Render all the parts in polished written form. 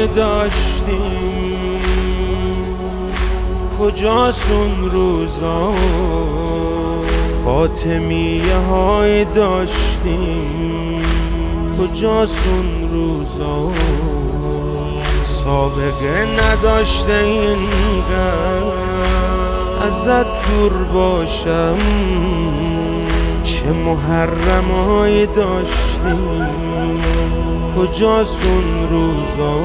های داشتیم، کجاست اون روزا؟ فاطمیه های داشتیم، کجاست اون روزا؟ سابقه نداشته اینقدر ازت دور باشم، چه محرمایی داشتیم، کجاست اون روزا؟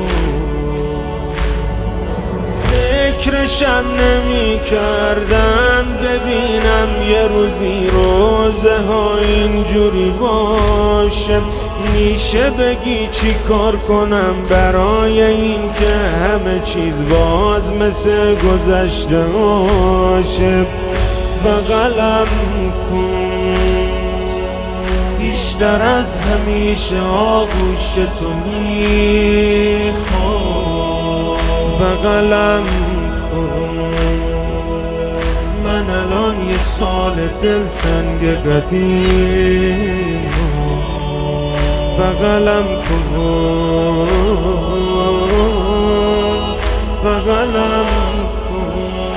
فکرشم نمی کردم ببینم یه روزی روزه ها اینجوری باشه. میشه بگی چی کار کنم برای این که همه چیز باز مثل گذشته باشه؟ بغلم کن بیشتر از همیشه، آغوش تو میخوام. بغلم کن، من الان یه سال دلتنگ قدیم. بغلم کن، بغلم کن.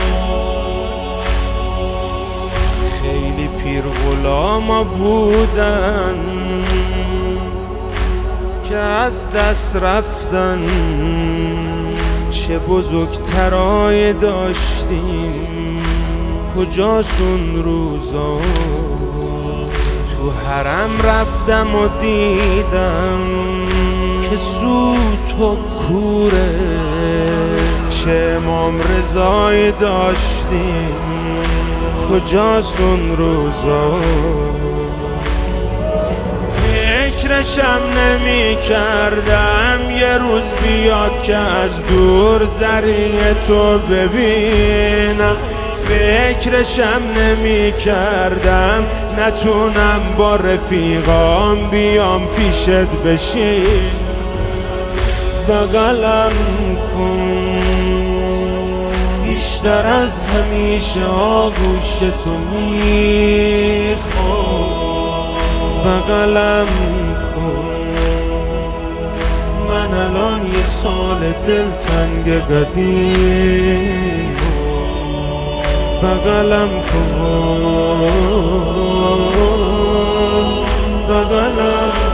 خیلی پیر غلاما بودن که از دست رفتن، چه بزرگترای داشتیم، کجاست اون روزا؟ تو حرم رفتم و دیدم که سوت و کوره، چه امام رضای داشتیم، کجاست اون روزا؟ فکرشم نمی کردم یه روز بیاد که از دور زریع تو ببینم. فکرشم نمی کردم نتونم با رفیقام بیام پیشت بشین. بغلم کن بیشتر از همیشه، آغوش تو میخوام. بغلم کن، من الان یه سال دلتنگ قدیم. بغلم کن، بغلم